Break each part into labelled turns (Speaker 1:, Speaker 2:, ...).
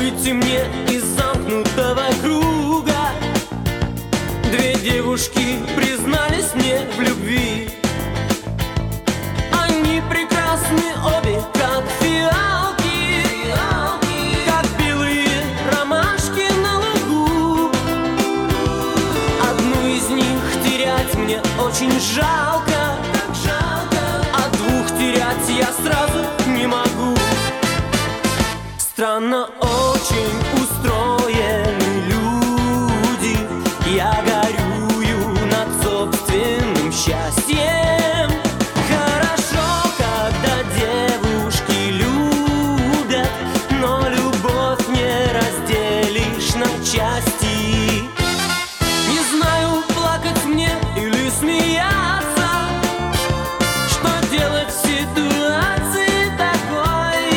Speaker 1: выйти мне из замкнутого круга. Две девушки признались мне в любви. Они прекрасны обе, как фиалки, как белые ромашки на лугу. Одну из них терять мне очень жалко, а двух терять я сразу не могу. Странно очень устроены люди. Я горюю над собственным счастьем. Хорошо, когда девушки любят, но любовь не разделишь на части. Не знаю, плакать мне или смеяться, что делать в ситуации такой.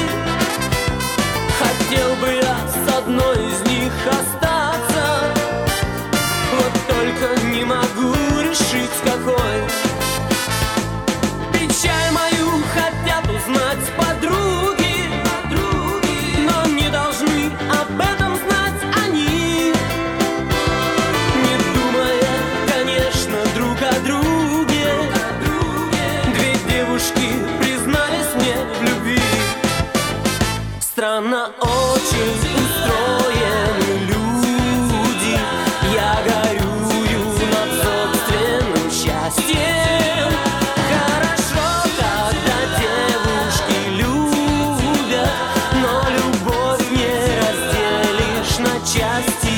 Speaker 1: Хотел бы я с одной из них остаться, вот только не могу решить, с какой. Печаль мою хотят узнать подруги, но не должны об этом знать они, не думая, конечно, друг о друге. Две девушки признались мне в любви. Странно очень устроены люди. Я горюю над собственным счастьем. Хорошо, когда девушки любят, но любовь не разделишь на части.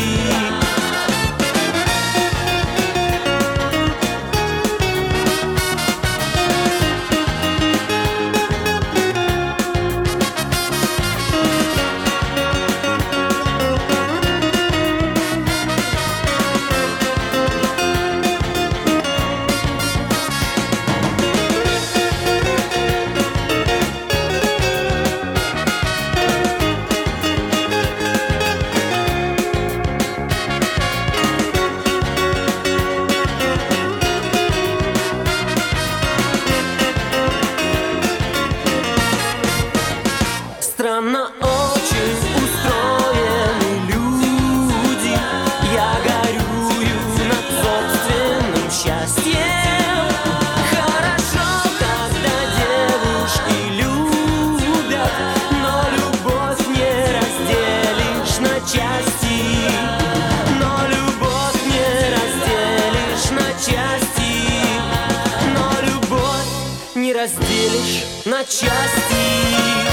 Speaker 1: Странно очень устроены люди. Я горюю над собственным счастьем. Хорошо, когда девушки любят, но любовь не разделишь на части. Но любовь не разделишь на части. Но любовь не разделишь на части.